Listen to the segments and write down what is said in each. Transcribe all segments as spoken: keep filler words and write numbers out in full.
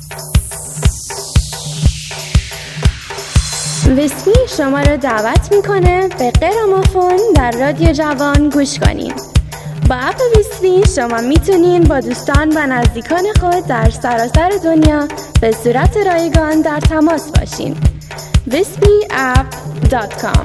ویسپی شما رو دعوت میکنه به گرامافون در رادیو جوان گوش کنین. با اپ ویسپی شما میتونین با دوستان و نزدیکان خود در سراسر دنیا به صورت رایگان در تماس باشین. ویسپی اپ دات کام.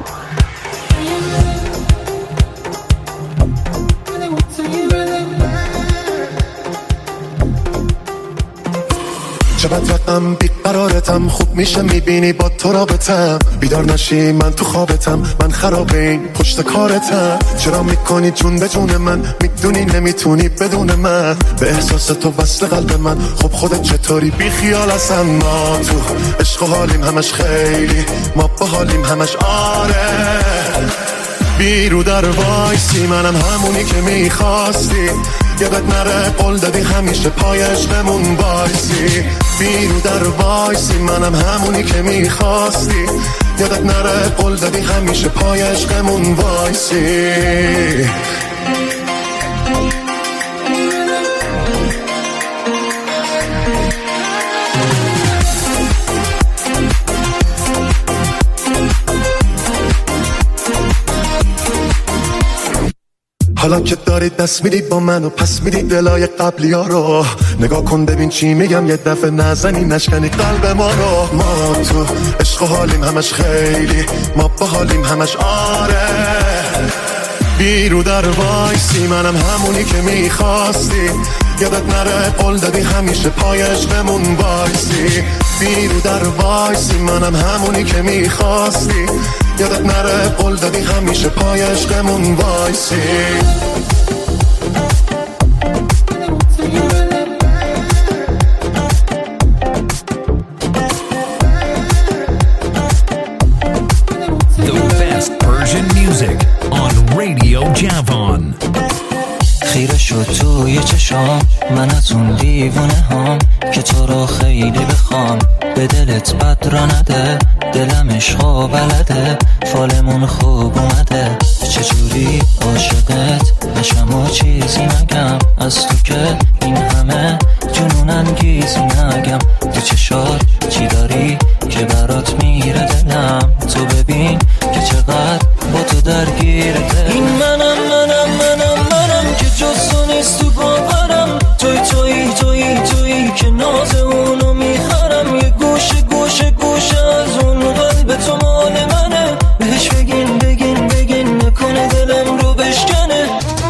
چقدر رقم بیقرارتم، خوب میشه میبینی با تو رابطم، بیدار نشی من تو خوابتم، من خراب این پشت کارتم، چرا میکنی جون به جون من، میدونی نمیتونی بدون من، به احساس تو وصل قلب من، خب خودت چطوری بی خیال هستم، ما تو عشق و حالیم همش خیلی، ما با حالیم همش آره، بیرو در وایسی منم همونی که میخواستی، یادت نره قول دادی همیشه پای عشقمون وایسی، بیرو در وایسی منم همونی که میخواستی، یادت نره قول دادی همیشه پای عشقمون وایسی. حالا که داری دست میدی با من و پس میدی دلای قبلی ها رو، نگاه کن ببین چی میگم، یه دفعه نزنی نشکنی قلب ما رو، ما تو عشق و حالیم همش خیلی، ما با حالیم همش آره، بیرو در وایسی منم همونی که میخواستی، یادت نره قول دادی همیشه پای عشقمون وایسی، بیرو در وایسی منم همونی که میخواستی، یادت نره قول دادی همیشه پای عشقمون وایسی. The best Persian music on Radio Javan. خیره شد توی چشام من از اون دیوونه هام که تو رو خیلی بخوام، به دلت بد را نده، دلم عشقا بلده، فالمون خوب اومده، چجوری عاشقت نشم و چیزی نگم، از تو که این همه جنون انگیزی نگم، تو چشات چی داری که برات میره دلم، تو ببین که چقدر با تو درگیرته، این منم منم منم منم که جز تو نیست تو باورم، توی توی توی توی که ناز اونو میخرم، یه گوشه گوشه گوشه از اون قلب تو مال منه، بهش بگین بگین بگین نکنه دلم رو بشکنه.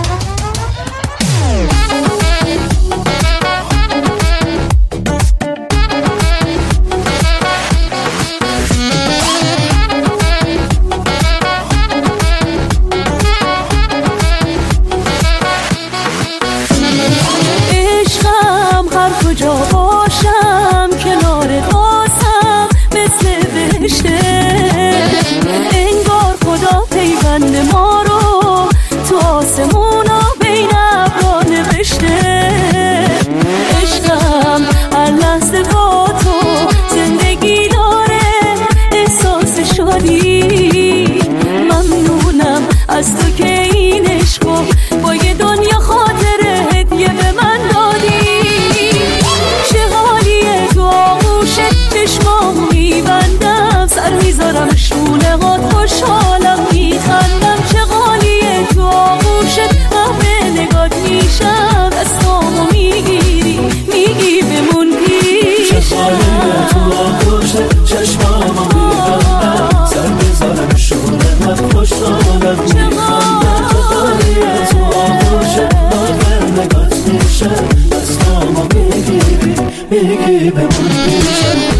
عشقم هر کجا باشم کنارت واسم مثل بهشته، انگار خدا پیوند ما رو تو آسمونا بین ابرا نوشته، عشقم هر لحظه با تو زندگی داره احساس شادی، ممنونم از تو که این عشقو با یه دنیا خاطره هدیه به من دادی، چه حالیه تو آغوشت چشمامو میبندم، سر میذارم شونه هات خوشحالم میخندم، چه حالیه تو آغوشت همه نگات میشم، دستامو میگیری میگی بمون پیشم، چه حالیه تو آغوشت چشمامو میبندم، سر میذارم شونه هات خوشحالم میخندم، چه حالیه تو آغوشت همه نگات میشم، دستامو میگیری میگی بمون پیشم.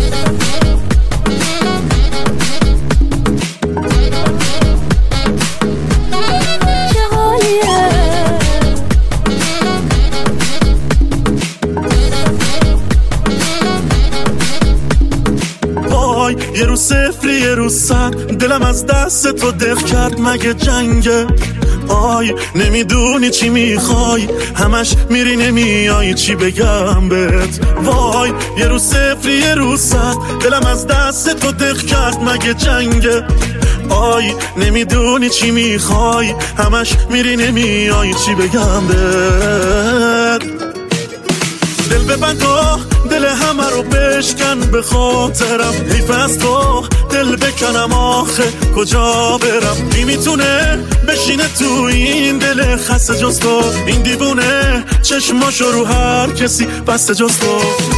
یه رو صفری یه رو صد، دلم از دست تو دق کرد مگه جنگه، آی نمیدونی چی میخوای، همش میری نمیای چی بگم بهت، وای یه رو صفری یه رو صد، دلم از دست تو دق کرد مگه جنگه، آی نمیدونی چی میخوای، همش میری نمیای چی بگم بهت، دل ببند و دل همه رو به بشکن به خاطرم، حیف از تو دل بکنم آخه کجا برم. نمیتونه بشینه تو این دل خسته جز تو، این دیوونه چشماشو رو هر کسی بسته جز تو.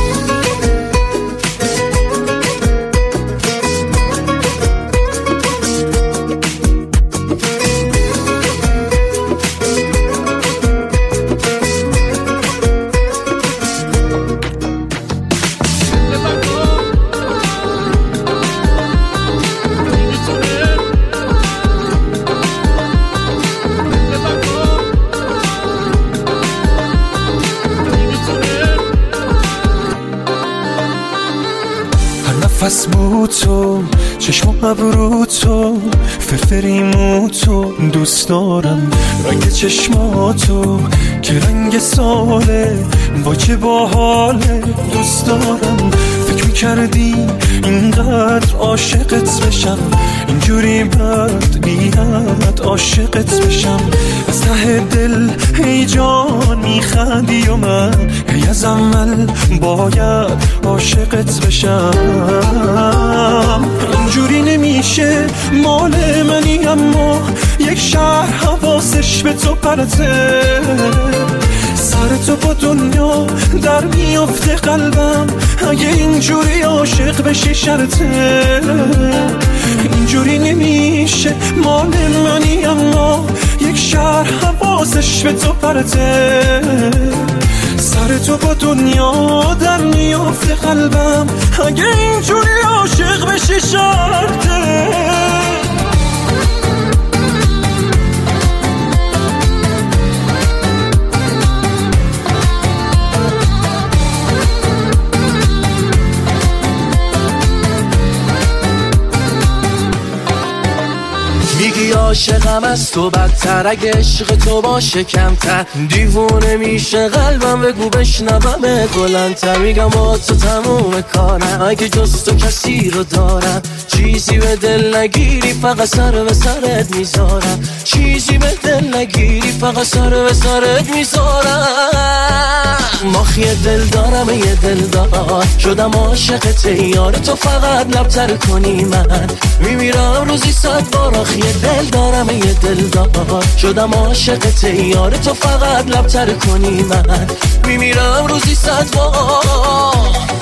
نفس بود تو، چشم ابرو تو، فرفریمو تو، دوست دارم رنگ چشماتو که رنگ ساله، با چه باحاله، دوست دارم. فکر میکردی اینقدر عاشقت بشم، اینجوری بد بیاد عاشقت بشم. از ته دل ای جان میخندی و من ای از اول باید عاشقت بشم. اینجوری نمیشه مال منی، اما یک شهر حواسش به تو پرته. سر تو با دنیا در میافته قلبم، اگه اینجوری عاشق بشی شرطه. اینجوری نمیشه مال منی، اما یک شهر حواسش به تو پرته. سر تو با دنیا در میافته قلبم، اگه اینجوری عاشق بشی شرطه. میگی عاشقم از تو بدتر، اگه عشق تو باشه کمتر، دیوونه میشه قلبم، بگو بشنوم بلندتر. میگم با تو تموم کارم، اگه جز تو کسی رو دارم. چیزی به دل نگیری فقط سر به سرت میذارم، چیزی به دل نگیری فقط سر به سرت میذارم. ماخی دل دارم یه دل دار، شدم عاشقت یار تو، فقط لبتر کنی من میمیرم روزی صد بار. آخی دل دارم یه دل دار، شدم عاشقت یار تو، فقط لبتر کنی من میمیرم روزی صد بار.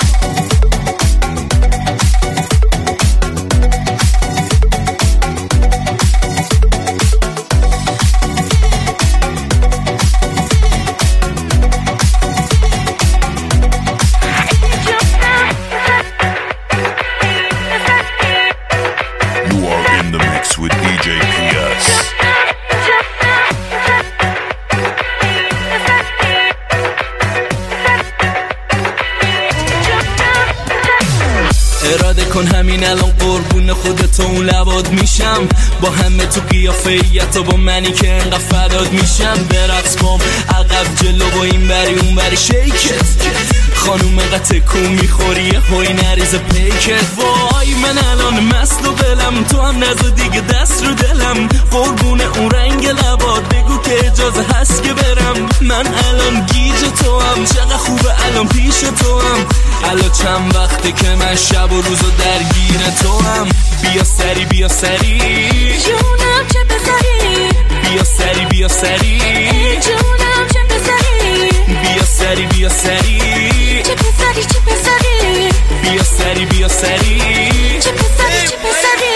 اراده کن همین الان قربون خودت اون لباد میشم، با همه تو قیافه‌ایت و با منی که انقدر فداد میشم. برقص بام عقب جلو با این بری اون بری شیکت، خانوم قطع کون میخوری هوی نریز پیکت. وای من الان مست و بلم، تو هم نزا دیگه دست رو دلم، قربون اون رنگ لباد بگو که اجازه هست که برم. من الان گیج تو هم، چقدر خوبه الان پیش تو هم، الان چند وقته که من شب و روزو درگیر تو هم. بیا سری بیا سری جونم چه بذاری، بیا سری بیا سری جونم چه بذاری، بیا سری بیا سری چه بذاری چه بذاری، بیا سری بیا سری چه بذاری چه بذاری.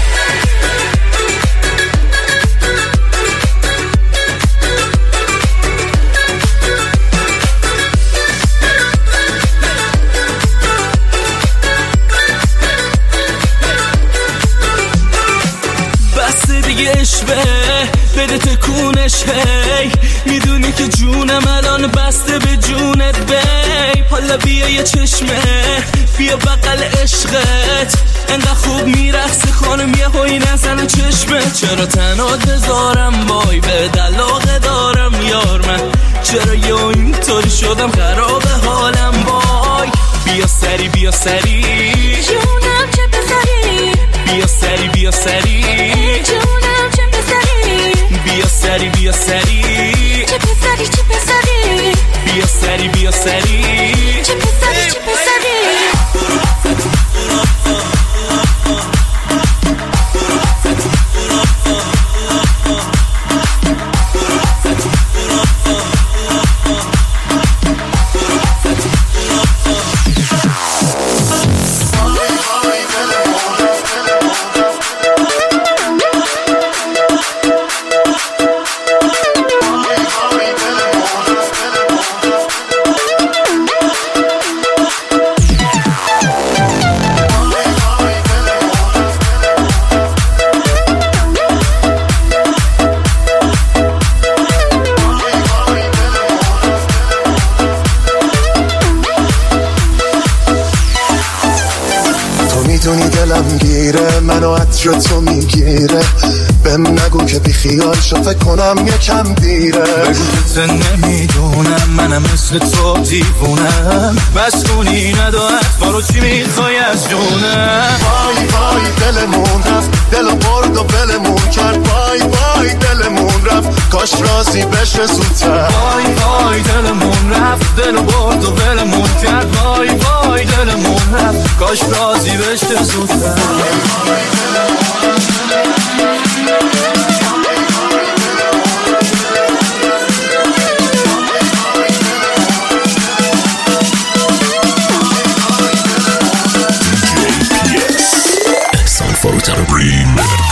عشقه بده تکونش، هی میدونی که جونم الان بسته به جونت بی. حالا بیا یه چشمه بیا بغل عشقت، انقدر خوب میرقصی خانم یه هوی نزن چشمه. چرا تنها بذارم وای به دلاغه دارم یار من، چرا یا اینطوری شدم خراب حالم وای. بیا سری بیا سری جونم چه بذاری، بیا سری بیا سری جونم چه بذاری، بیا سری بیا سری چه بذاری چه بذاری، بیا سری بیا سری چه بذاری چه بذاری. میدونی دلم گیره منو عطر تو میگیره بهم نگو که بی خیال شو فکر کنم یکم دیره بگو که نمیدونم منم مثل تو دیوونم بسکونی ندارد بارو چی میخوای از جونم وای وای دلمون رفت دلو برد و بلمون کرد وای وای دلمون رفت کاش راضی بشه زودتر وای وای دلمون رفت دلو برد و بلمون کرد وای وای دلمون رفت کاش راضی بشه زودتر Photo remix.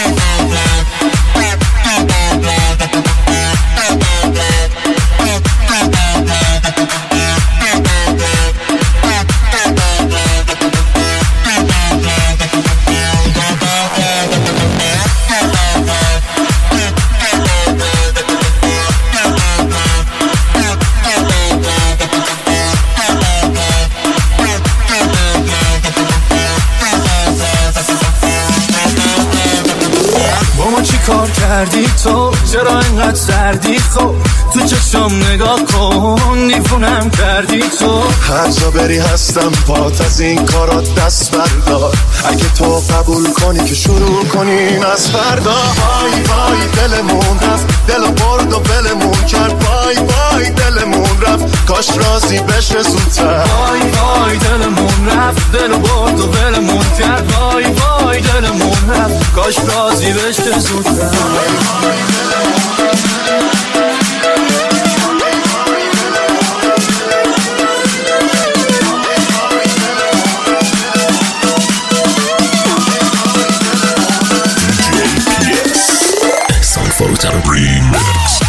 کار کردی تو چرا اینقدر سردی خب تو چشم نگاه کن دیوونم کردی تو هر جا بری هستم پات از این کارات دست بردار اگه تو قبول کنی که شروع کنیم از فردا وای وای دلمون رفت دلو برد و بلمون کرد وای وای دلمون رفت کاش راضی بشه زودتر وای وای دلمون رفت دلو برد و بلمون کرد وای وای دلمون رفت کاش راضی بشه زودتر Photo remix.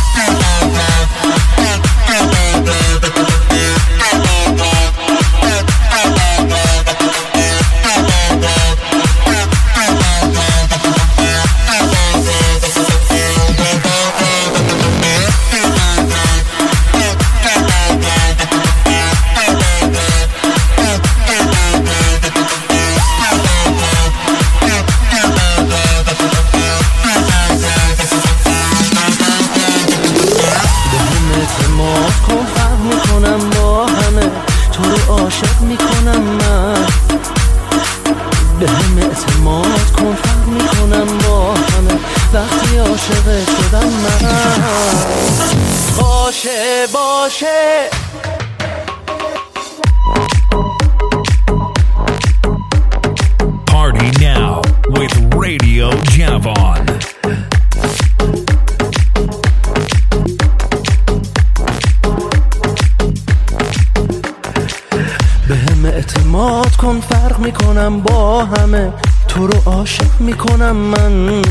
Party now with Radio Javon. بهم اعتماد کن فرق میکنم با همه تو رو عاشق میکنم من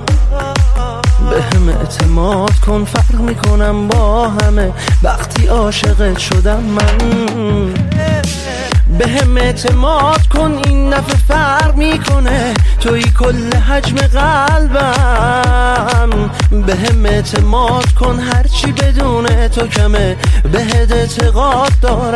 بهم اعتماد کن فرق میکنم با همه وقتی عاشقت شدم من بهم اعتماد کن این دفعه فرق میکنه توی کل حجم قلبم بهم اعتماد کن هرچی بدون تو کمه بهت اعتقاد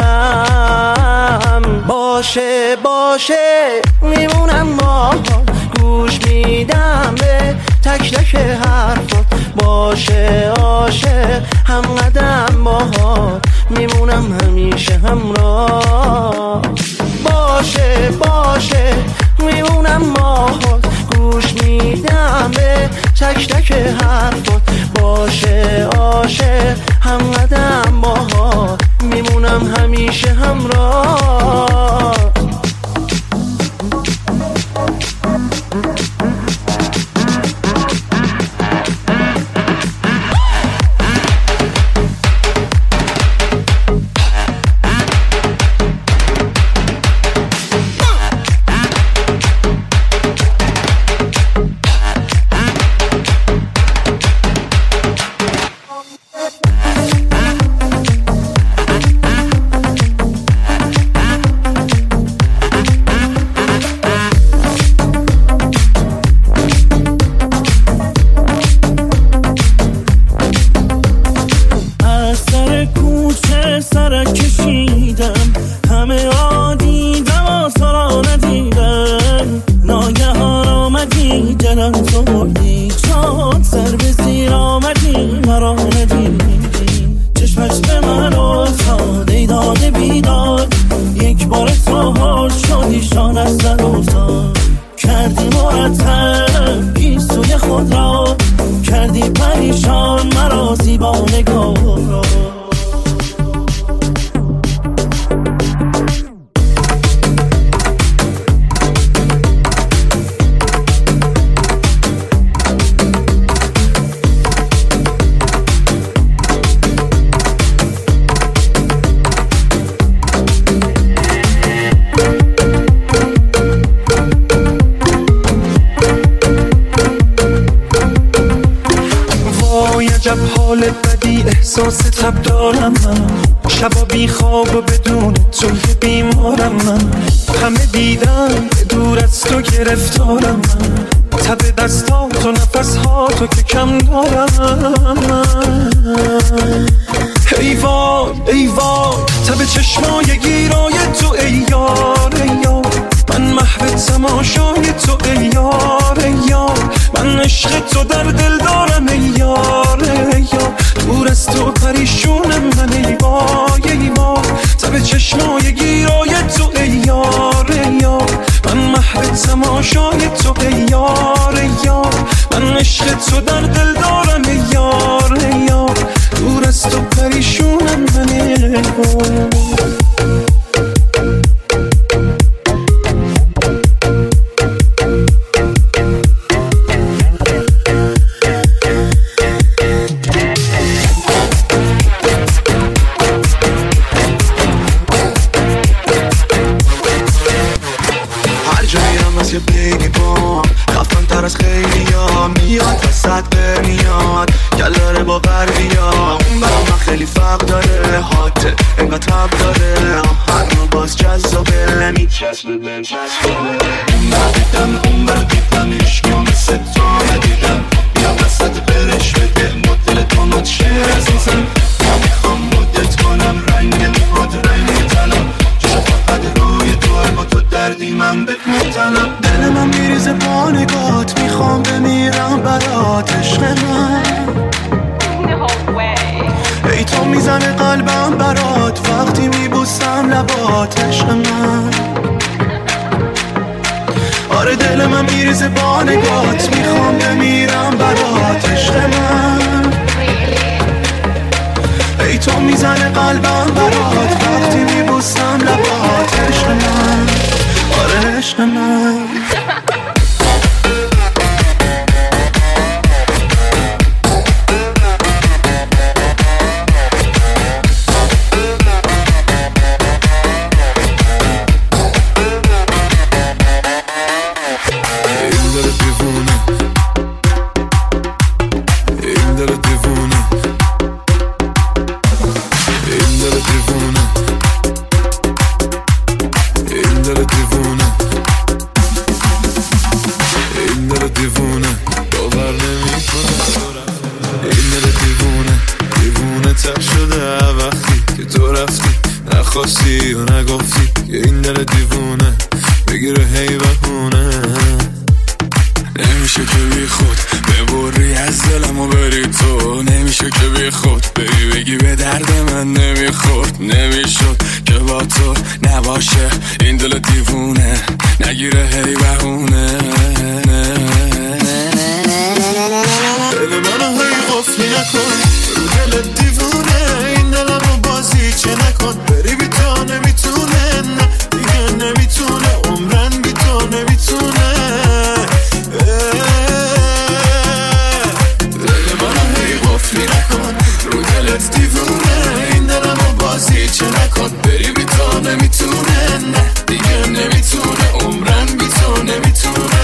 دارم باشه باشه میمونم با گوش میدم به تک تک حرفات باشه عاشق هم قدم باهات میمونم همیشه همراه باشه باشه میمونم باهات گوش میدم به تک تک حرفات باشه عاشق هم قدم باهات میمونم همیشه همراه پریشان از در افتاد، کردی مرتب گیسوی خود را، کردی پریشان مرا زیبا نگاه را. عجب حال بدی احساس تب دارم من، شبا بی خواب و بدون توی بیمارم من، همه دیدم دور از تو گرفتارم من، تب دستات و نفسهاتو که کم دارم من. ای وای ای وای تب چشمای گیرای تو ای یار ای یار، من محو تماشای تو ای یار ای یار، من عشق تو در دل دارم ای یار ای یار، دور از تو پریشونم من ای وای ای وای، تب چشمای گیرای تو ای یار ای یار، من محو تماشای تو ای یار ای یار، من عشق تو در دل دارم ای یار ای یار، دور از تو پریشونم من ای وای. گلاره با غربیا اون برا من خیلی فرق داره، حاته انگاه تب داره، هر نوع باز جذابه نمی چسبه به چسبه. اون برا دیدم اون برا دیدم عشقی مثل تو ندیدم، بیا وسط برش بده مدل تو مدشه عزیزم، یا میخوام مدت کنم رنگ موهات رنگ طلا، چشم فقط روی تو با تو دردی من بهت مبتلم، دل من میریزه با نگات، میخوام بمیرم برات عشق من، ای تو میزنه قلبم برات وقتی میبوسم لبات عشق من، آره دل من میریزه با نگات، میخوام بمیرم برات عشق من، ای تو میزنه قلبم برات وقتی میبوسم لبات عشق من، آره عشق من. نخواستی و نگفتی که این دل دیوونه بگیره هی بهونه، نمیشه که بی خود ببری از دلم و بری تو، نمیشه که بی خود بری بگی به درد من نمیخورد، نمیشد که با تو نباشه این دل دیوونه نگیره هی بهونه، دل منو هی قفلی نکن رو دل دیوونه، این دلم رو بازی چه نکن، بری بی تو نمیتونه، نه دیگه نمیتونه، عمرن بی تو نمیتونه، دل منو هی قفلی نکن رو دلت دیوونه، این دلم رو بازی چه نکن، بری بی تو نمیتونه، نه دیگه نمیتونه، عمرن بی تو نمیتونه.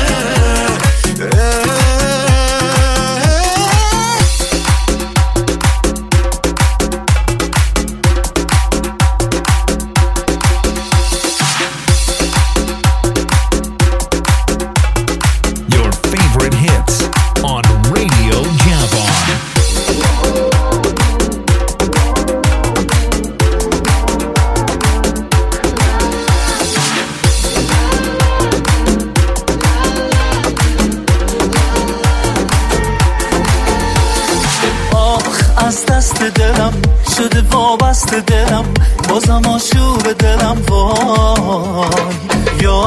دلم شده وابسته دلم، بازم آشوب دلم وای، یا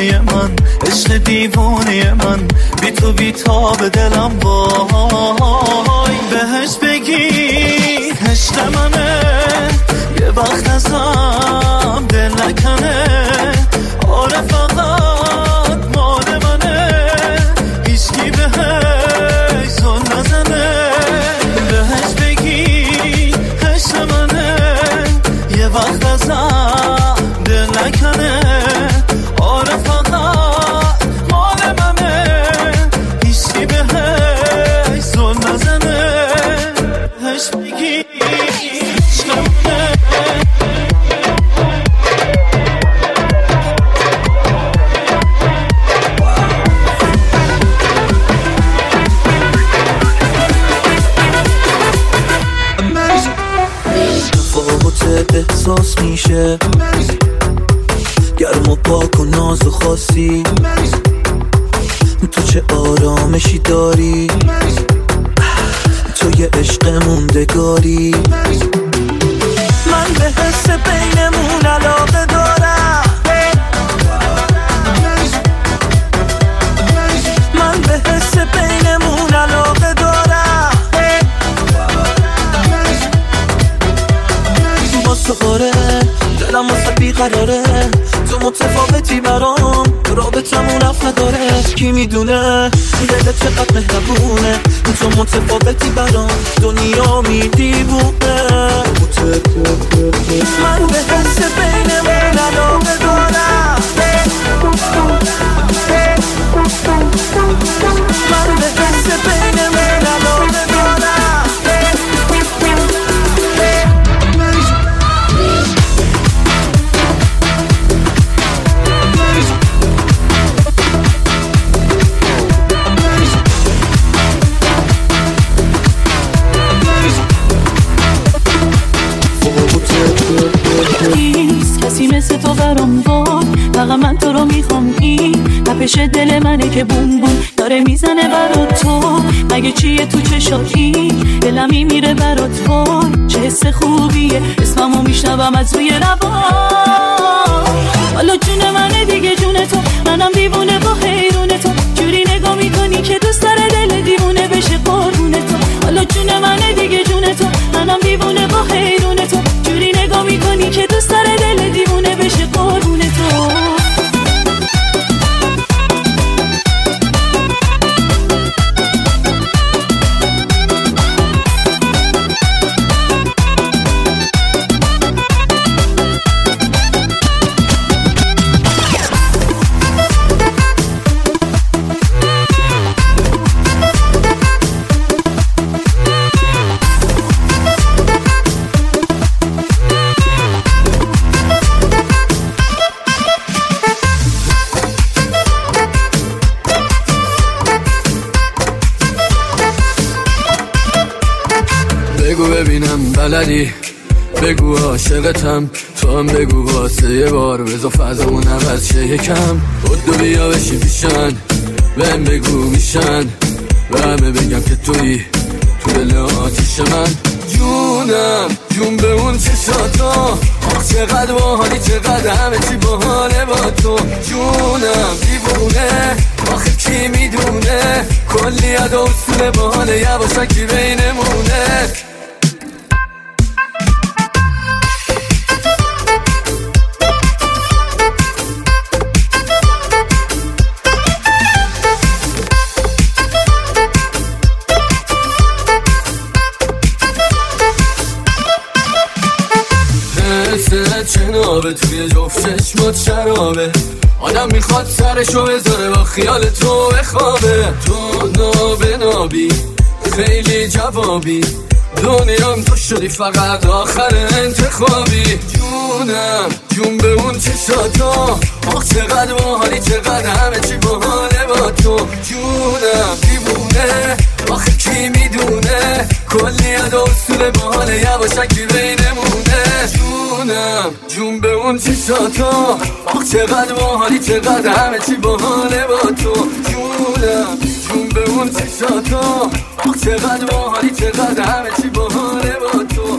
دیوانه من، عشق دیوانه من، بی تو بی تاب دلم وای. بهش بگی عشق منه، یه وقت ازم دل نکنه، آره فقط مال منه، هیچکی بهش زل نزنه. بهش بگی عشق منه، یه وقت ازم دل نکنه، آره فقط مال منه، هیچکی بهش زل نزنه. بهش بگی عشق منه. احساس میشه گرم و پاک و ناز و خاصی، تو چه آرامشی داری، تو یه عشق موندگاری. من به حس بینمون علاقه دارم، من به حس بینمون علاقه دارم. واسه آره دلم واسه بیقراره، تو متفاوتی برام، رابطمون رفت نداره. کی میدونه دلت چقدر مهربونه، تو متفاوتی برام، دنیا میدیبونه. من به حس بینمون علاقه دارم، من به حس بینمون علاقه دارم. کسی مثل تو برام وای، فقط من تو رو میخوام. این تپش دل منه که بوم بوم داره میزنه برات. تو مگه چیه تو چشاتی، دلم میمیره برات. وای چه حس خوبیه، اسممو میشنوم از روی لبات. حالا جون منه دیگه جون تو، منم دیوونه با حیرون تو. جوری نگاه میکنی که دوست داره دل دیوونه بشه قربون تو. حالا جون منه دیگه جون تو، منم دیوونه با حیرون تو. جوری نگاه میکنی که دوست داره دل دیوونه بشه قربون تو. بگو ببینم بلدی، بگو عاشقتم، تو هم بگو واسه یه بار بزا فضامون عوض شه یکم. خودو بیا بشی پیشن، بهم بگو میشن، و همه بگم که تویی تو دل آتیش من. جونم جون به اون چشاتا، آخ چقدر باحالی، چقدر همه چی باحاله با تو. جونم دیوونه، آخه کی میدونه، کلی ادا اصول باحاله، یواشکی بینمونه. چنابه توی جفت چشمات شرابه، آدم میخواد سرشو بذاره با خیال تو بخوابه. تو نابه نابی خیلی جوابی، دنیام تو شدی فقط آخر انتخابی. جونم جون به اون چشاتا، آخ چقدر باحالی، چقدر همه چی باحاله با تو. جونم دیوونه، آخه کی میدونه، کلی ادا اصول باحاله، یواشکی بینمونه. جونم جون به اون چشاتا، آخ چقدر باحالی، چقدر همه چی باحاله با تو. جونم جون به اون چشاتا، آخ چقدر باحالی، چقدر همه چی باحاله با تو.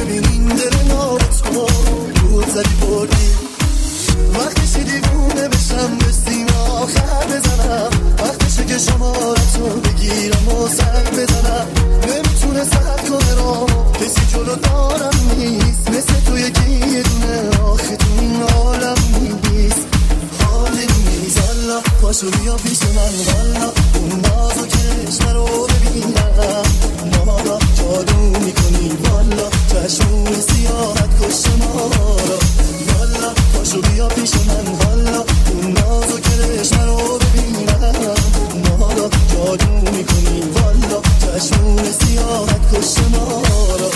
ببینین دل نابت کن بود زدی بردی وقتشی دیوونه بشم به سینه آخر بزنم وقتشه که شمارتو بگیرم و سر بزنم نمیتونه سرد کنه را کسی جلو دارم نیست مثل تو یکی یه دونه آخه تو این عالم نیست حالی نیست والا پاشو بیا پیش من والا اون ناز و کشمه رو ببینم ماما جادو میکنی والا چشمون سیاحت کشت ما را والا پاشو بیا پیش من والا اون ناز و کشمه رو ببینم ماما جادو میکنی والا چشمون سیاحت کشت ما را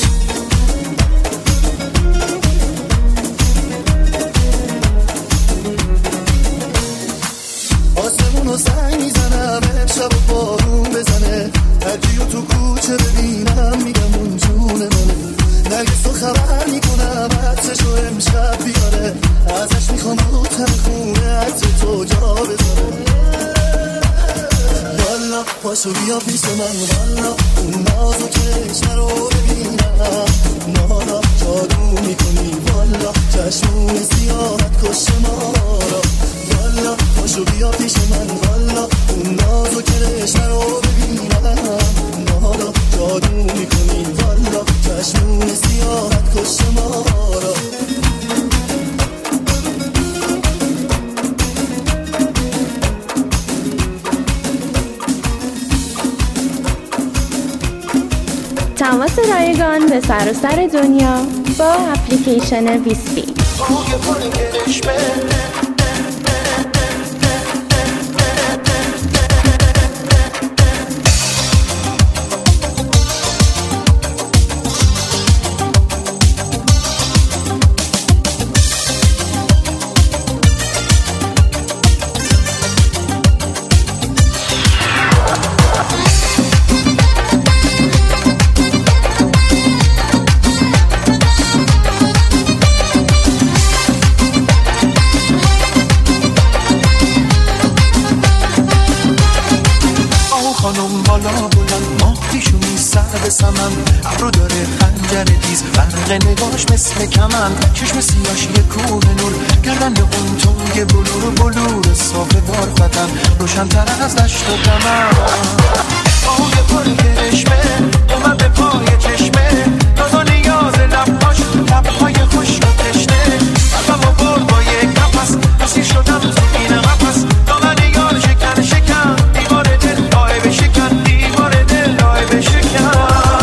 آسمونو سنگ میزنم امشب و بارون بزنه هرکیو تو کوچه ببینم میگم اون جونه منه نرگس رو خبر میکنم عطرشو امشب بیاره ازش میخوام رو تن خونه عطر تو جا بذاره والا پاشو بیا پیش من والا اون ناز و کشمه رو ببینم نالا جادو میکنی والا چشمون سیاحت کشت ما را والا پاشو بیا پیش من والا اون ناز و کشمه رو ببینم نالا جادو میکنی والا چشمون سیاحت کشت ما را تماس رایگان به سراسر دنیا با اپلیکیشن ویسپی. ابرو داره خنجر تیز برق نگاش مثل کمن چشم سیاش یه کوه نور گردن اون تنگ بلور بلور صاف بارفتن روشن تر از دشت و دمن آهوی پر کرشمه اومد به پای چشمه ناز و نیاز لبهاش لبهای خشک و تشنه قلبمو برد با یک نفس اسیر شدم تو این قفس دامن یار شکن شکن دیوار دل آه بشکن دیوار دل آه بشکن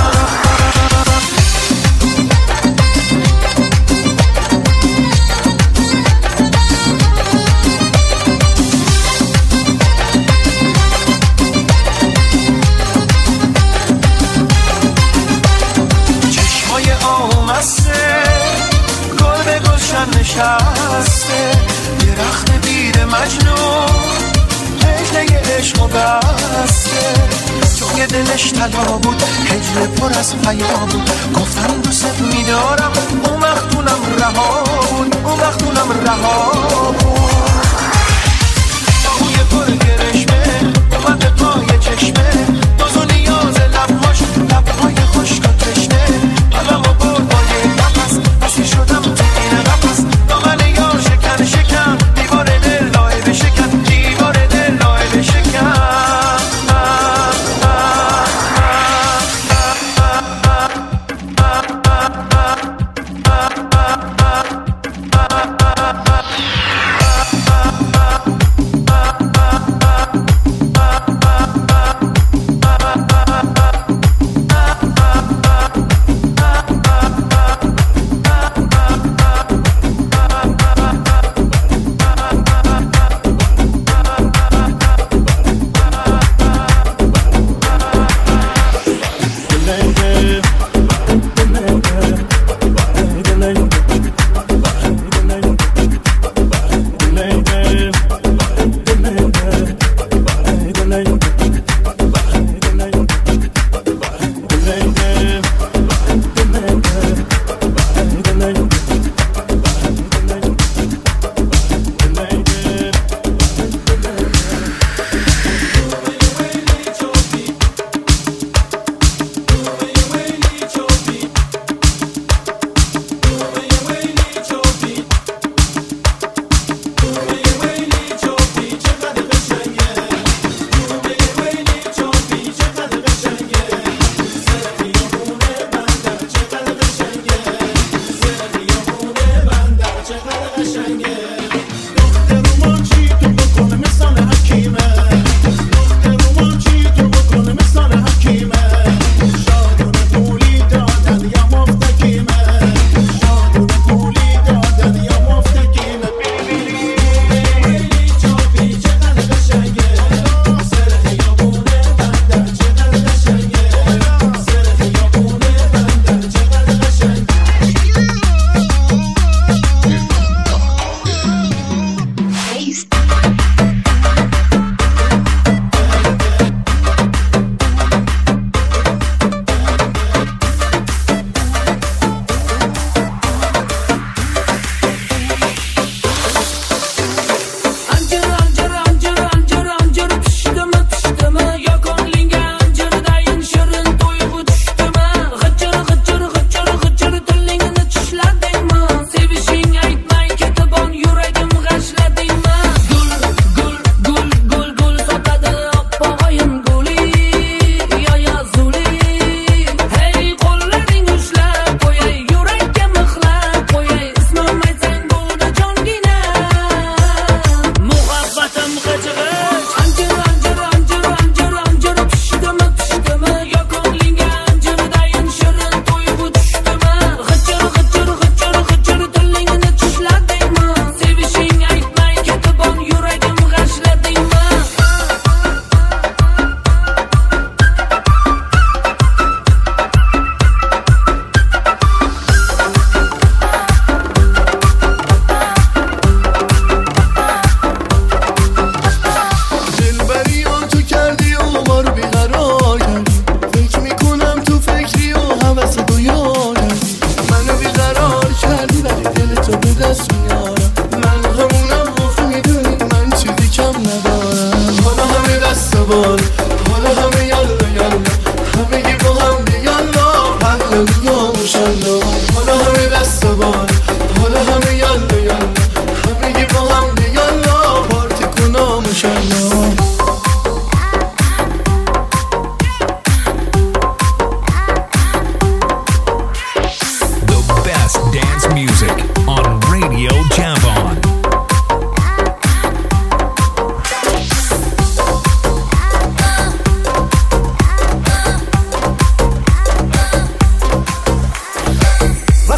نشسته درخت بید مجنون هجله عشق و بسته توی دلش طلا بود هجله پر از حیا بود گفتم دوست میدارم اون وقتونم رها بود اون وقتونم رها بود توی پر گرشمه اومد به پای چشمه ناز و نیاز لبهاش لبهای خشک و تشنه قلبمو برد با یک نفس اسیر شدم تو این قفس دامن یار شکن شکن دیوار دل لای بشکن دیوار دل لای بشکن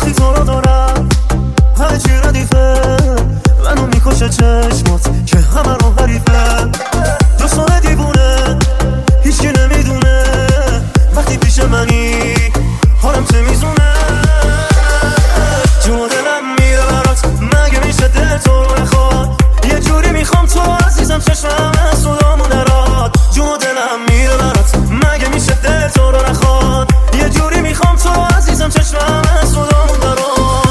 وقتی تو رو دارم همه چی ردیفه منو میکشه چشمات که همه رو حریفه دوستانه دیوونه هیچکی نمیدونه وقتی پیش منی حالم تمیزونه جون دلم میره برات مگه میشه دل تو رو نخواد یه جوری میخوام تو عزیزم چشمم از صدامون درات جون دلم میره برات مگه میشه دل تو رو نخواد یه جوری میخوام تو عزیزم چشمم از صدامون درات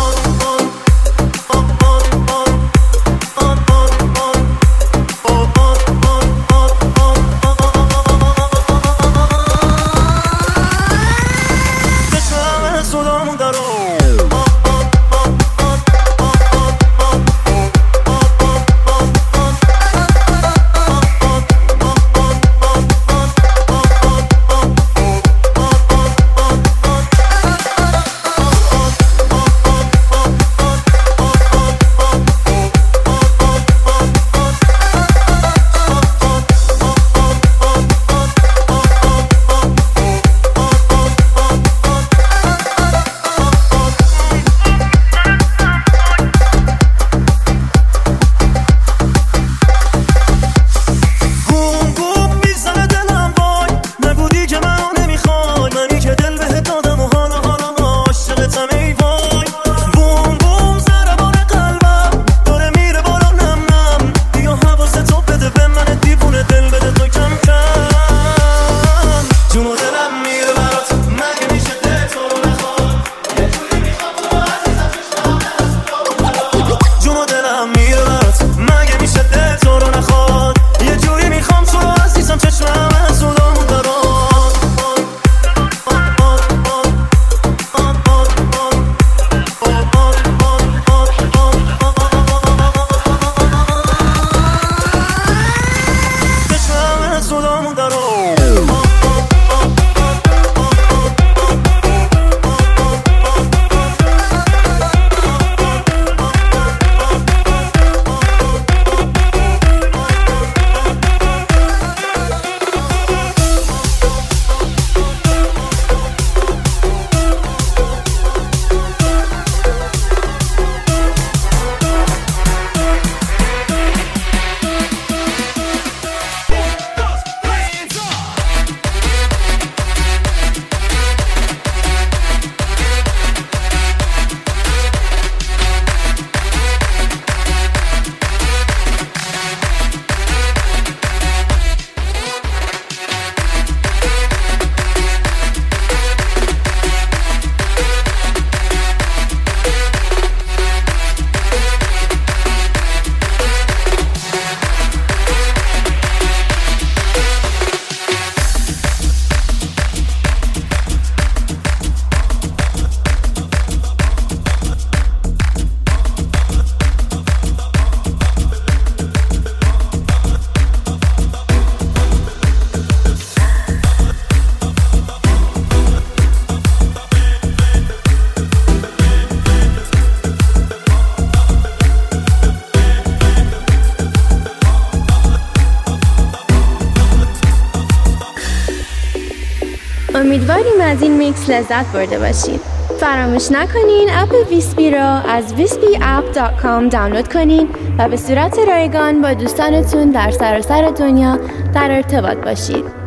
امیدواریم از این میکس لذت برده باشید. فراموش نکنین اپ ویسپی را از ویسپی اپ دات کام دانلود کنین و به صورت رایگان با دوستانتون در سراسر دنیا در ارتباط باشید.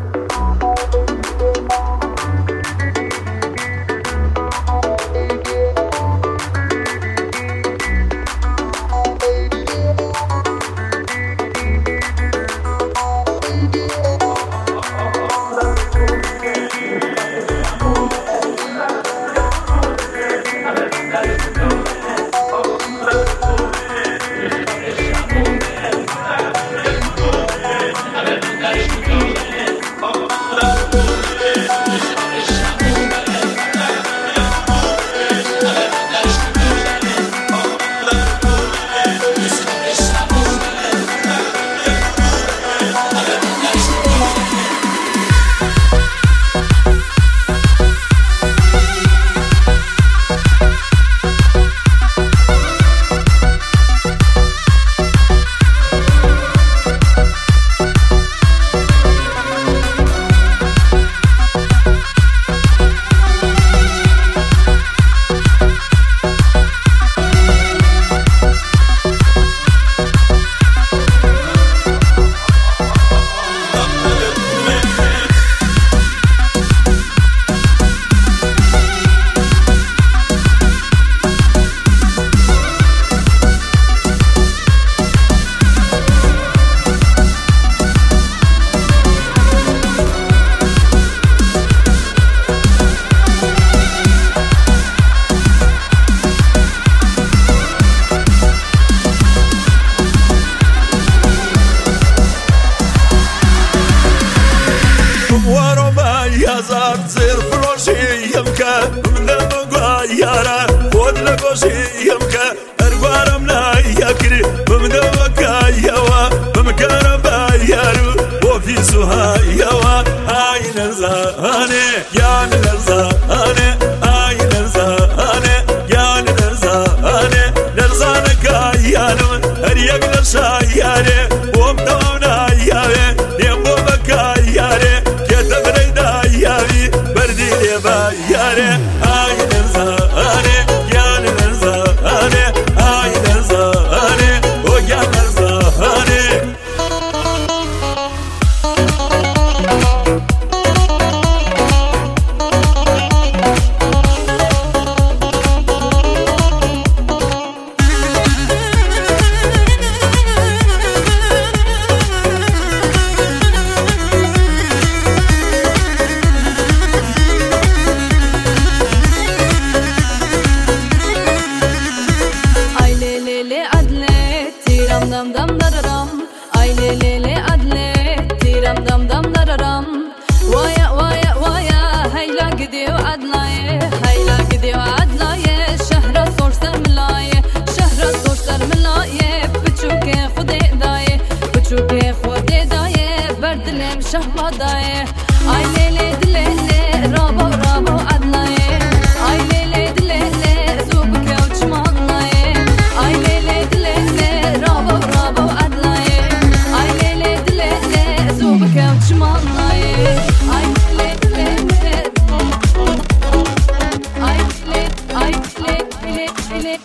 يمك أربارم لا يكري بمدوك يوا بمكرم يارو وفي سها يوا هاي نرزاني يا نرزاني هاي نرزاني يا نرزاني نرزانك يا نم هريك نرشاياري ومدونا ياري يمو بكا ياري كتغريدا ياري بردي لبا ياري هاي نرزاني يا نرزاني هاي نرزاني ويا نرزاني شهباداي اي ليلي دليلي رابو رابو عدناي اي ليلي دليلي زوبك وجمالناي اي ليلي دليلي رابو رابو عدناي اي ليلي دليلي زوبك وجمالناي اي ليلي دليلي اي ليلي اي ليلي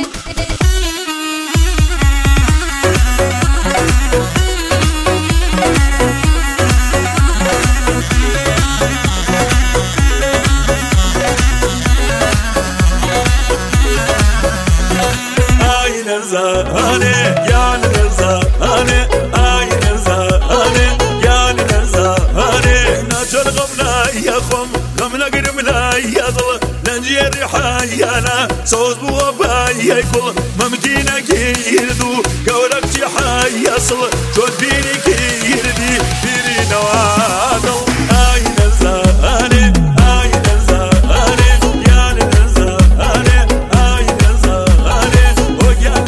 نرزاني يا نرزاني اي نرزاني يا نرزاني ناجر غمنا يا خم غمنا قرمنا يا ظل ننجي الرحايانا صوز بوابايا كل ممكينا كيردو قولك تحايا صل شود بيني كيردي بيني نوادل اي نرزاني اي نرزاني يا نرزاني اي نرزاني ويا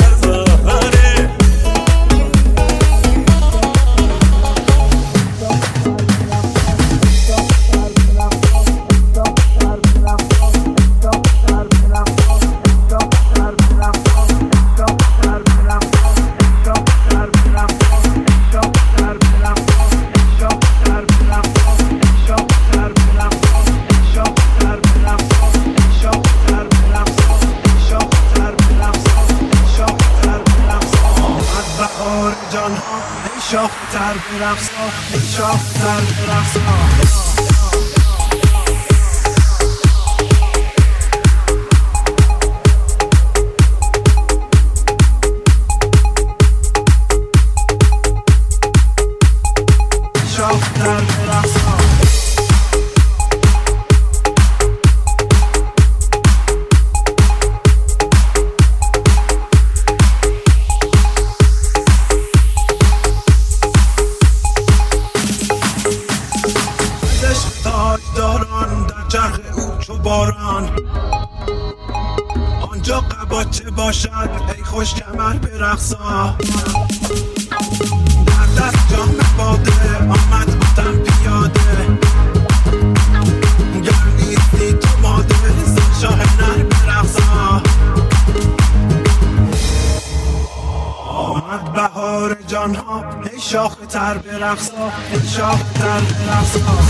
شافتر برقصا شافتر برقصا شافتر برقصا آنجا قباچه باشد ای خوش کمر برقصا در دست جام باده آمد بودم پیاده گرمیستی تو ماده زن شاه نر برقصا آمد بهار جانها ای شاخ تر برقصا ای شاخ تر برقصا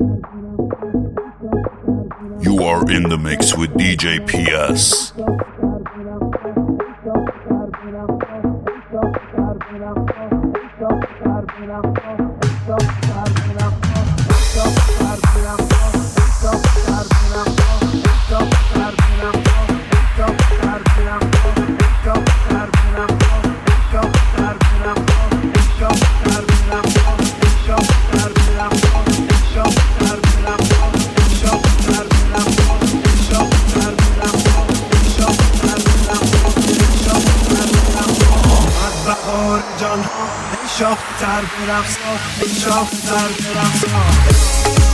You are in the mix with D J P S. جان ها ای شاخ تر برقصا ای شاخ تر برقصا